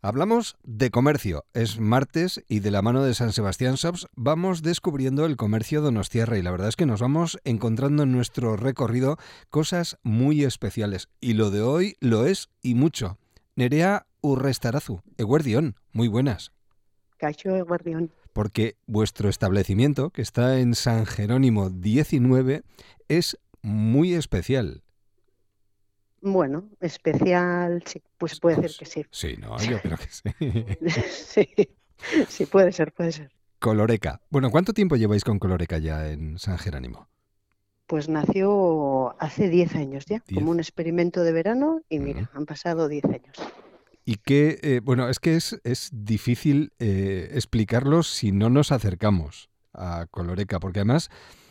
Hablamos de comercio. Es martes y de la mano de San Sebastián Shops vamos descubriendo el comercio donostiarra y la verdad es que nos vamos encontrando en nuestro recorrido cosas muy especiales. Y lo de hoy lo es y mucho. Nerea Urrestarazu, eguerdión, muy buenas. Cacho de Guardián. Porque vuestro establecimiento, que está en San Jerónimo 19, es muy especial. Bueno, especial, sí, pues puede ser que sí. Sí, no, yo creo que sí. Sí, sí, puede ser, puede ser. Coloreca. Bueno, ¿cuánto tiempo lleváis con Coloreca ya en San Jerónimo? Pues nació hace 10 años ya, como 10. un experimento de verano y Mm. mira, han pasado 10 años. Y que, bueno, es que es difícil explicarlo si no nos acercamos a Coloreca, porque además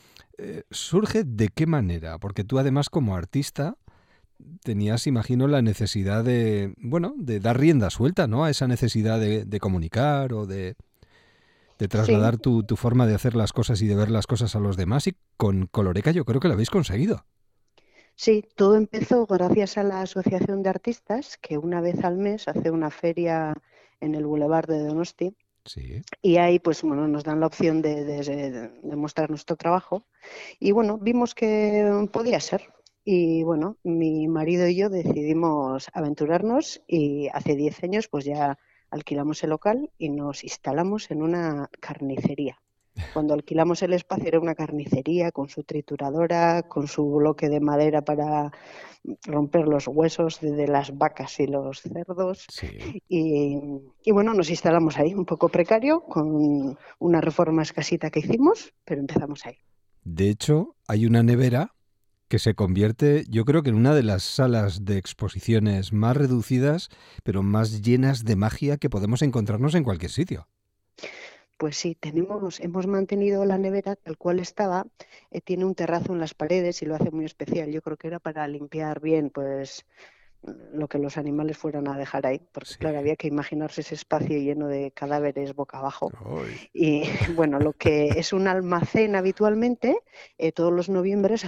surge de qué manera, porque tú además como artista tenías, imagino, la necesidad de, bueno, de dar rienda suelta, ¿no? A esa necesidad de comunicar o de Sí, trasladar tu forma de hacer las cosas y de ver las cosas a los demás. Y con Coloreca yo creo que lo habéis conseguido. sí, todo empezó gracias a la Asociación de Artistas, que una vez al mes hace una feria en el Boulevard de Donosti. Sí. Y ahí, pues bueno, nos dan la opción de mostrar nuestro trabajo. Y bueno, vimos que podía ser. Y bueno, mi marido y yo decidimos aventurarnos y hace 10 años pues ya alquilamos el local y nos instalamos en una carnicería. Cuando alquilamos el espacio era una carnicería con su trituradora, con su bloque de madera para romper los huesos de las vacas y los cerdos. Sí. Y, y bueno, nos instalamos ahí, un poco precario, con una reforma escasita que hicimos, pero empezamos ahí. De hecho, hay una nevera que se convierte, yo creo que en una de las salas de exposiciones más reducidas, pero más llenas de magia que podemos encontrarnos en cualquier sitio. Pues sí, hemos mantenido la nevera tal cual estaba, tiene un terrazo en las paredes y lo hace muy especial. Yo creo que era para limpiar bien, pues lo que los animales fueran a dejar ahí, porque Sí. claro, había que imaginarse ese espacio lleno de cadáveres boca abajo. Ay. Y bueno, lo que es un almacén habitualmente, todos los noviembres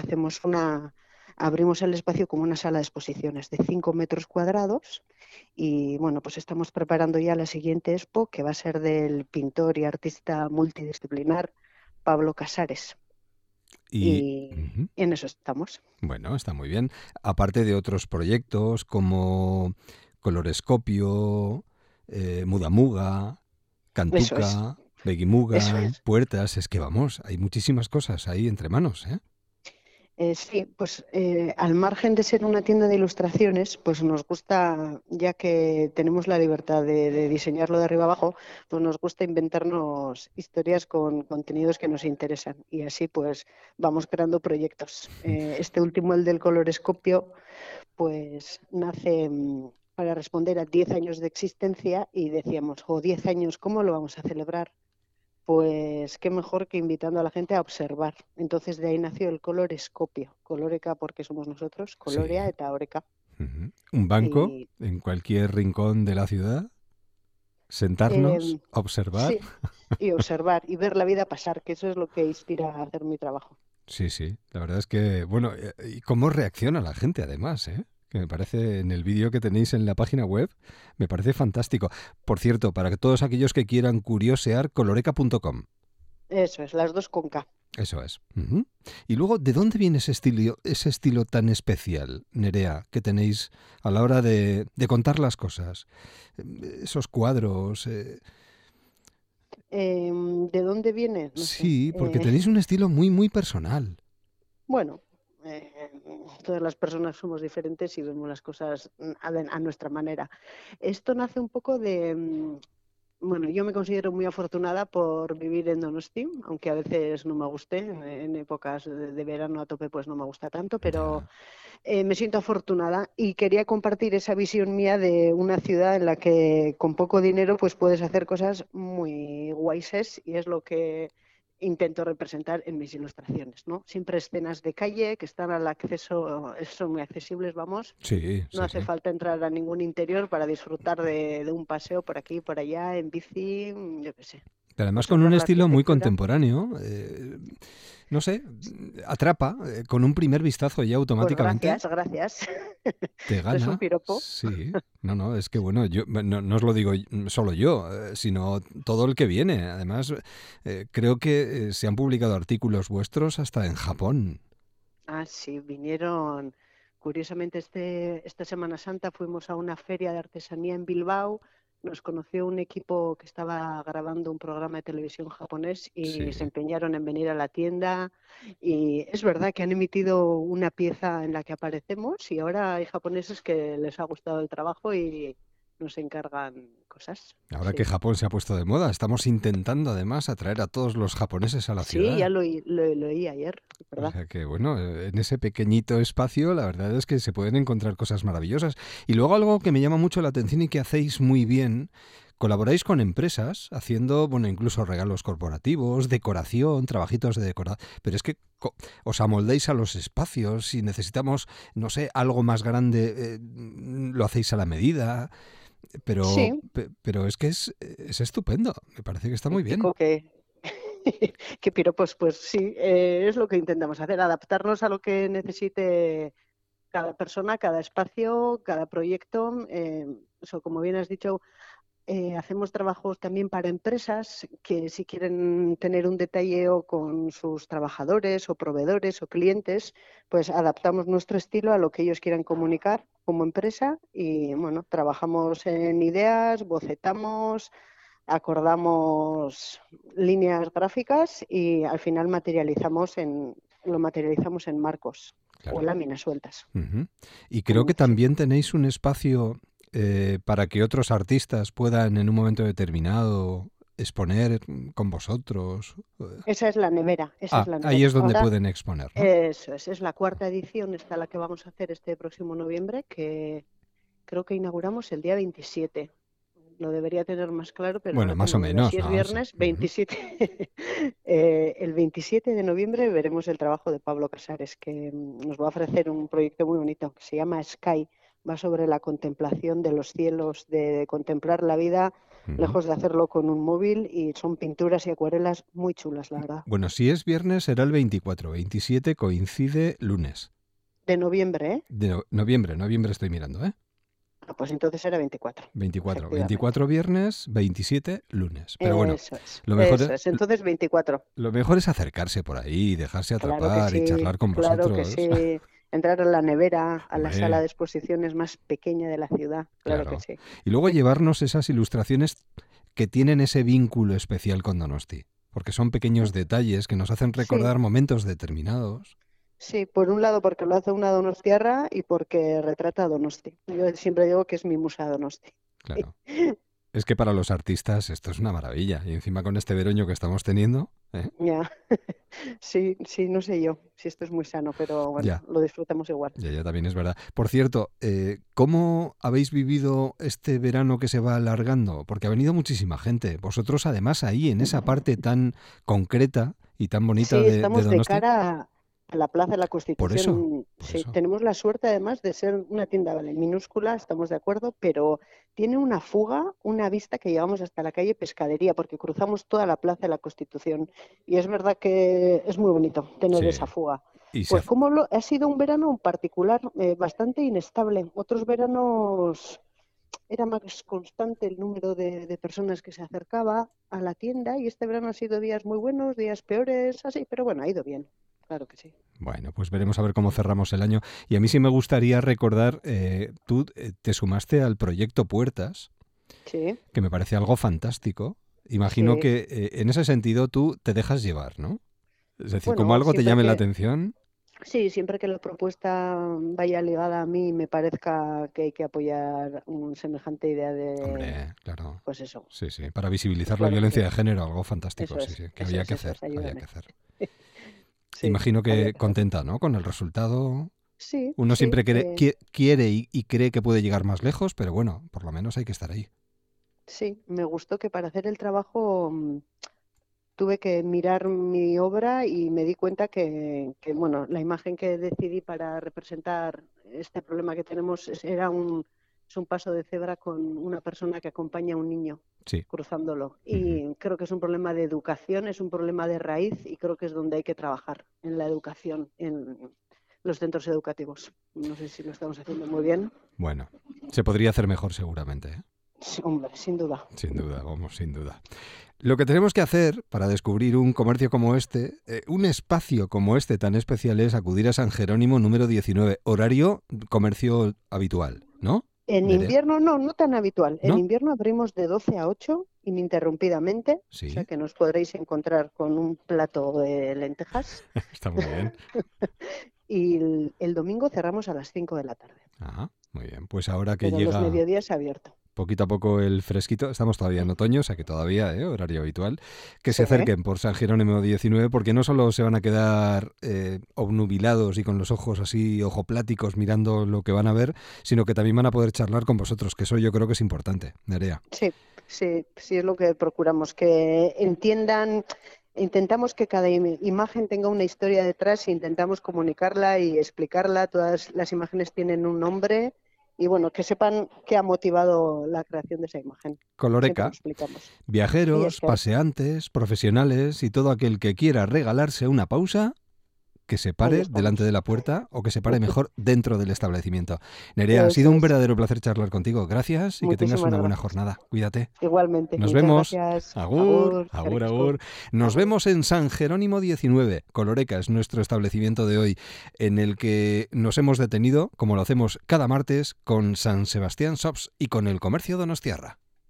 abrimos el espacio como una sala de exposiciones de 5 metros cuadrados y bueno, pues estamos preparando ya la siguiente expo que va a ser del pintor y artista multidisciplinar Pablo Casares. Y Y ujú, en eso estamos. bueno, está muy bien. Aparte de otros proyectos como Colorescopio, Muda Muga, Eso es, Cantuca, eso Begimuga, es. Puertas, es que vamos, hay muchísimas cosas ahí entre manos, ¿eh? Sí, pues al margen de ser una tienda de ilustraciones, pues nos gusta, ya que tenemos la libertad de diseñarlo de arriba abajo, pues nos gusta inventarnos historias con contenidos que nos interesan y así pues vamos creando proyectos. Este último, el del colorescopio, pues nace para responder a 10 años de existencia y decíamos, 10 años, ¿cómo lo vamos a celebrar? Pues qué mejor que invitando a la gente a observar. Entonces de ahí nació el colorescopio. Coloreca porque somos nosotros, colorea Sí. eta oreca. Ujú. Un banco Y en cualquier rincón de la ciudad, sentarnos, eh, observar. sí, y observar y ver la vida pasar, que eso es lo que inspira a hacer mi trabajo. Sí, sí. La verdad es que, bueno, y cómo reacciona la gente además, ¿eh? Que me parece, en el vídeo que tenéis en la página web, me parece fantástico. Por cierto, para que todos aquellos que quieran curiosear, coloreca.com. Eso es, las dos con K. Eso es. Ujú. Y luego, ¿de dónde viene ese estilo tan especial, Nerea, que tenéis a la hora de contar las cosas? Esos cuadros. ¿De dónde viene? No sé. Sí, porque tenéis un estilo muy, muy personal. Bueno, todas las personas somos diferentes y vemos las cosas a nuestra manera. Esto nace un poco bueno, yo me considero muy afortunada por vivir en Donosti, aunque a veces no me guste, en épocas de verano a tope pues no me gusta tanto, pero Ya. me siento afortunada y quería compartir esa visión mía de una ciudad en la que con poco dinero pues puedes hacer cosas muy guayses y es lo que intento representar en mis ilustraciones, ¿no? Siempre escenas de calle que están al acceso, son muy accesibles, vamos, Sí, no sí, hace sí. falta entrar a ningún interior para disfrutar de un paseo por aquí y por allá, en bici, yo qué sé. Pero además con un Observar la estilo muy arquitectura. contemporáneo. no sé, atrapa con un primer vistazo ya Pues automáticamente. gracias, gracias. Te Esto es un gana, piropo. sí. No, es que bueno, yo no os lo digo solo yo, sino todo el que viene. Además, creo que se han publicado artículos vuestros hasta en Japón. Ah, sí, vinieron. Curiosamente, esta Semana Santa fuimos a una feria de artesanía en Bilbao. Nos conoció un equipo que estaba grabando un programa de televisión japonés y se Sí. empeñaron en venir a la tienda. Y es verdad que han emitido una pieza en la que aparecemos y ahora hay japoneses que les ha gustado el trabajo y nos encargan cosas. Ahora que Sí. Japón se ha puesto de moda, estamos intentando además atraer a todos los japoneses a la Sí, ya ciudad. lo oí ayer, O ¿verdad? sea que, bueno, en ese pequeñito espacio la verdad es que se pueden encontrar cosas maravillosas. Y luego algo que me llama mucho la atención y que hacéis muy bien, colaboráis con empresas haciendo, bueno, incluso regalos corporativos, decoración, trabajitos de decoración. Pero es que os amoldáis a los espacios. Si necesitamos, no sé, algo más grande, lo hacéis a la medida. Pero, Sí, pero es que es estupendo. Me parece que está muy bien. mítico que, qué piropos, pues sí, es lo que intentamos hacer, adaptarnos a lo que necesite cada persona, cada espacio, cada proyecto. Eso, como bien has dicho, hacemos trabajos también para empresas que si quieren tener un detalleo con sus trabajadores o proveedores o clientes, pues adaptamos nuestro estilo a lo que ellos quieran comunicar como empresa y bueno, trabajamos en ideas, bocetamos, acordamos líneas gráficas y al final lo materializamos en marcos o Claro. láminas sueltas. Ujú. Y creo que Sí. también tenéis un espacio para que otros artistas puedan en un momento determinado exponer con vosotros. Esa es la nevera, esa es la Ahí es nevera. donde Ahora, pueden exponer, ¿no? eso es la cuarta edición, esta la que vamos a hacer este próximo noviembre, que creo que inauguramos el día 27. Lo debería tener más claro, pero Bueno, ahora más o tengo dudas. menos, Si es ¿no? Sí. viernes, Ujú. 27. El 27 de noviembre veremos el trabajo de Pablo Casares, que nos va a ofrecer un proyecto muy bonito que se llama Sky. Va sobre la contemplación de los cielos, de contemplar la vida, Ujú. lejos de hacerlo con un móvil, y son pinturas y acuarelas muy chulas, la verdad. Bueno, si es viernes será el 24. 27 coincide lunes. De noviembre, ¿eh? De noviembre estoy mirando, ¿eh? Ah, pues entonces era 24, 24. efectivamente. 24 viernes, 27 lunes. Pero bueno, Eso es, lo mejor eso es, es. Entonces 24. lo mejor es acercarse por ahí, dejarse Claro que atrapar y sí, charlar con claro que vosotros. sí. Entrar a la nevera, a la sala Hombre, de exposiciones más pequeña de la ciudad, claro que claro. sí. Y luego llevarnos esas ilustraciones que tienen ese vínculo especial con Donosti, porque son pequeños detalles que nos hacen Sí, recordar momentos determinados. sí, por un lado porque lo hace una donostiarra y porque retrata a Donosti. Yo siempre digo que es mi musa Donosti. Claro. Es que para los artistas esto es una maravilla. Y encima con este veroño que estamos teniendo, ¿eh? Ya, sí, sí, no sé yo si esto es muy sano, pero bueno, Ya, lo disfrutamos igual. ya también es verdad. Por cierto, ¿cómo habéis vivido este verano que se va alargando? Porque ha venido muchísima gente. Vosotros además ahí, en esa parte tan concreta y tan bonita Sí, de estamos de Donosti. cara a la Plaza de la Por eso, Constitución. por Sí, eso. tenemos la suerte además de ser una tienda, vale, minúscula, estamos de acuerdo, pero tiene una fuga, una vista que llegamos hasta la calle Pescadería, porque cruzamos toda la Plaza de la Constitución. Y es verdad que es muy bonito tener Sí. esa fuga. Y se Pues hace- como ha sido un verano en particular bastante inestable. Otros veranos era más constante el número de personas que se acercaba a la tienda y este verano ha sido días muy buenos, días peores, así, pero bueno, ha ido bien, claro que sí. Bueno, pues veremos a ver cómo cerramos el año. Y a mí sí me gustaría recordar, tú te sumaste al proyecto Puertas, Sí, que me parece algo fantástico. Imagino sí. que en ese sentido tú te dejas llevar, ¿no? Es decir, como Bueno, algo te llame la atención. sí, siempre que la propuesta vaya ligada a mí y me parezca que hay que apoyar un semejante idea de, Hombre, claro. pues eso, Sí, sí. Para visibilizar la claro que violencia sí. de género, algo fantástico, Eso sí, es, sí. Que eso había es, que eso hacer, es, había que ayúdame. hacer. Sí, Imagino había que que hacerlo. contenta, ¿no? Con el resultado. Sí, Uno sí. siempre quiere y cree que puede llegar más lejos, pero bueno, por lo menos hay que estar ahí. Sí, me gustó que para hacer el trabajo tuve que mirar mi obra y me di cuenta bueno, la imagen que decidí para representar este problema que tenemos era un es un paso de cebra con una persona que acompaña a un niño Sí. cruzándolo. Y creo que es un problema de educación, es un problema de raíz y creo que es donde hay que trabajar, en la educación, en los centros educativos. No sé si lo estamos haciendo muy bien. Bueno, se podría hacer mejor seguramente, ¿eh? Sí, hombre, sin duda. Sin duda, vamos, sin duda. Lo que tenemos que hacer para descubrir un comercio como este, un espacio como este tan especial, es acudir a San Jerónimo número 19, horario comercio habitual, ¿no? En Nerea, invierno no tan habitual. En ¿no? invierno abrimos de 12 a 8 ininterrumpidamente, o sea Sí, que nos podréis encontrar con un plato de lentejas está muy bien. y el domingo cerramos a las 5 de la tarde, Ah, muy bien. Pues ahora que pero los llega mediodías abierto. poquito a poco el fresquito, estamos todavía en otoño, o sea que todavía, horario habitual, que se Sí, acerquen por San Jerónimo 19, porque no solo se van a quedar obnubilados y con los ojos así ojopláticos mirando lo que van a ver, sino que también van a poder charlar con vosotros, que eso yo creo que es importante, Nerea. sí, sí es lo que procuramos, que entiendan. Intentamos que cada imagen tenga una historia detrás e intentamos comunicarla y explicarla. Todas las imágenes tienen un nombre y bueno, que sepan qué ha motivado la creación de esa imagen. Siempre lo Coloreca, explicamos. Y es viajeros, que paseantes, profesionales y todo aquel que quiera regalarse una pausa, que se ahí pare delante de estamos. la puerta o que se pare mejor dentro del establecimiento. Nerea, ha sido Eso un es. verdadero placer charlar contigo. Gracias y que tengas Muchísimas una buena gracias. jornada. Cuídate. Igualmente. Nos Muchas vemos. gracias. Agur, Agur, agur, eskerrik asko. agur. Nos Agur. vemos en San Jerónimo 19. Coloreca es nuestro establecimiento de hoy, en el que nos hemos detenido, como lo hacemos cada martes, con San Sebastián Shops y con el comercio donostiarra.